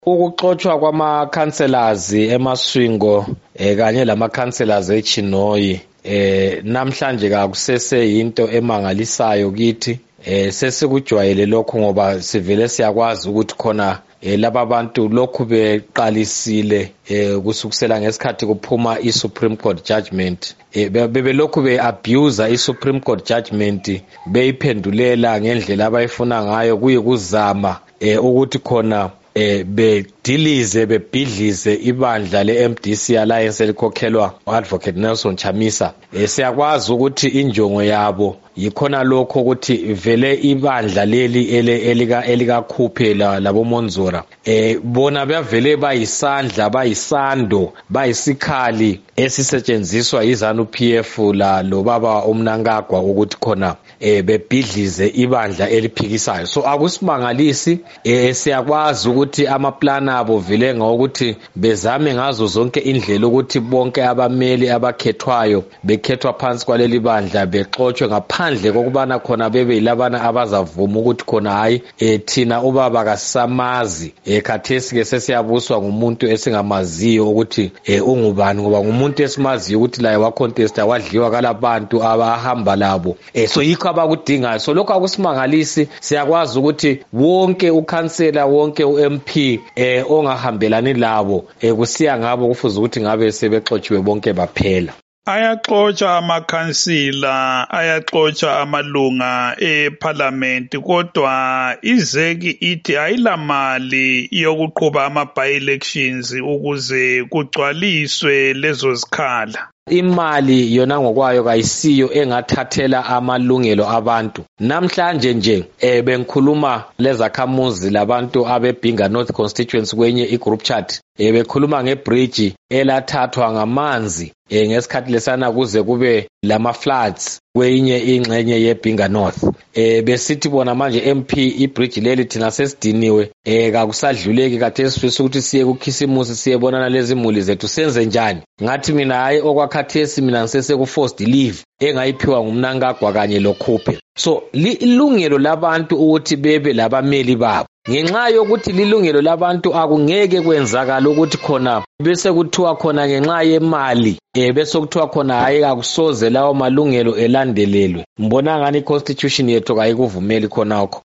Ukuxoxwa kwama-councillors eMasvingo kanye lama-councillors eChinoyi namhlanje kakuseseyinto emangalisayo kithi. Sesikujwayele lokho ngoba sivele siyakwazi ukuthi khona laba bantu lokhu beqalisile kusukisela ngesikhathi kuphuma iSupreme Court judgment bebelokhu beabuse iSupreme Court judgment beyiphendulela ngendlela abayifuna ngayo kuyikuzama ukuthi khona bebhidlize ibandla le-MDC Alliance elikhokhelwa u-Advocate Nelson Chamisa. Siyakwazi ukuthi injongo yabo yikhona lokho ukuthi vele ibandla leli elikakhuphe laboMonzora bona bavele bayisandla bayisando bayisikhali esisetshenziswa yiZANU-PF lo baba uMnangagwa ukuthi khona bebhidlize ibandla eliphikisayo. So akusimangalisi siyakwazi ukuthi amaplana abo vele ngokuthi bezame ngazo zonke indlela ukuthi bonke abameli abakhethwayo bekhethwa phansi kwaleli bandla bexoxwe ngaphandle kokubana khona bebe yilabana abazavuma ukuthi khona hayi thina ubaba kasamazi khathesi ke sesiyabuswa ngumuntu esingamaziyo ukuthi ungubani ngoba ngumuntu esimaziyo ukuthi laye wa contesta wadliwa kalabantu abahamba labo so yikho abakudingayo. So lokho akusimangalisi siyakwazi ukuthi wonke ukhansela wonke uMP ongahambelani labo kusiya ngabo kufuze ukuthi ngabe sebexotshiwe bonke baphela. Ayaxotsha amakhansila, ayaxotsha amalunga eParliament, kodwa izeki ithi ayilamali yokuqhuba ama-by-elections ukuze kugcwaliswe lezo zikhala. Imali yona ngokwayo kayisiyo engathathela amalungelo abantu. Namhlanje nje bengikhuluma lezakhamuzi labantu abeBhinga North Constituency kwenye igroup chat bekhuluma ngebridge elathathwa ngamanzi ngesikhathi lesana kuze kube lama floods kwenye ingxenye yeBhinga North. Besithi bona manje MP ibridge leli thina sesidiniwe kakusadluleki kade sifisa ukuthi siye kukhisimusi siyebonana lezi imuli zethu senze njani. Ngathi mina hayi okwakhathesi mina ngisese ku forced leave engayiphiwa nguMnangagwa kanye lokhuphe. So ilungelo labantu ukuthi bebe labameli babo. Ngenxa yokuthi lilungelo labantu akungeke kwenzakala ukuthi khona bese kuthiwa khona ngenxa yemali bese kuthiwa khona hayi akusoze lawo malungelo elandelelwe. Mbona ngani iconstitution yethu kayikuvumeli khonakho.